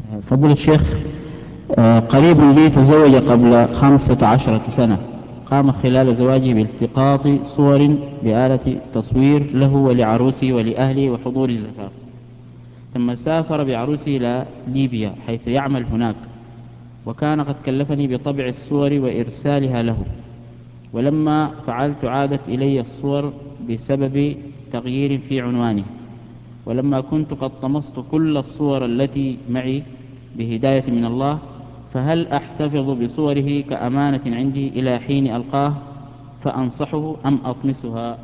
فضل الشيخ، قريب لي تزوج قبل 15 سنة. قام خلال زواجه بالتقاط صور بآلة تصوير له ولعروسه ولأهله وحضور الزفاف، ثم سافر بعروسه إلى ليبيا حيث يعمل هناك، وكان قد كلفني بطبع الصور وإرسالها له. ولما فعلت عادت إلي الصور بسبب تغيير في عنوانه، ولما كنت قد طمست كل الصور التي معي بهداية من الله، فهل أحتفظ بصوره كأمانة عندي إلى حين ألقاه فأنصحه أم أطمسها؟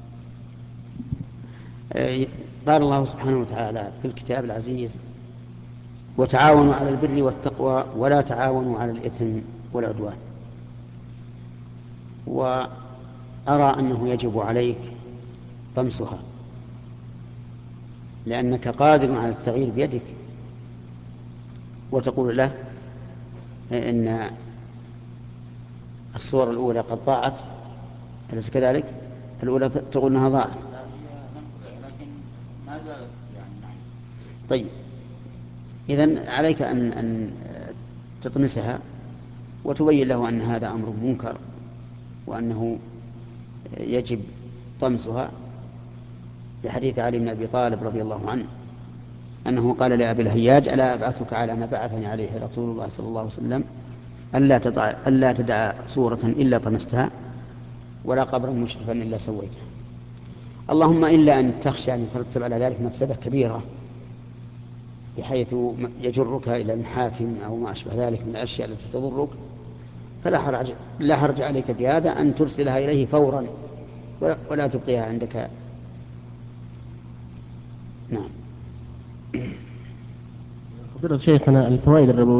قال الله سبحانه وتعالى في الكتاب العزيز: وتعاونوا على البر والتقوى ولا تعاونوا على الإثم والعدوان. وأرى أنه يجب عليك طمسها، لأنك قادر على التغيير بيدك، وتقول له إن الصور الأولى قد ضاعت، أليس كذلك؟ الأولى تقول أنها ضاعت. لا، هي لم تضع لكن ما زالت يعني معي. طيب، إذن عليك أن تطمسها وتبين له أن هذا أمر منكر، وأنه يجب طمسها، لحديث علي بن أبي طالب رضي الله عنه أنه قال لأبي الهياج: ألا أبعثك على ما بعثني عليه رسول الله صلى الله عليه وسلم، ألا تدع صورة إلا طمستها، ولا قبرا مشرفا إلا سويته. اللهم إلا أن تخشى أن يترتب على ذلك مفسدة كبيرة بحيث يجرك إلى المحاكم أو ما أشبه ذلك من الأشياء التي تضرك، لا حرج عليك في هذا أن ترسلها إليه فورا ولا تبقيها عندك. نعم. فضيلة شيخنا، الفوائد الربوية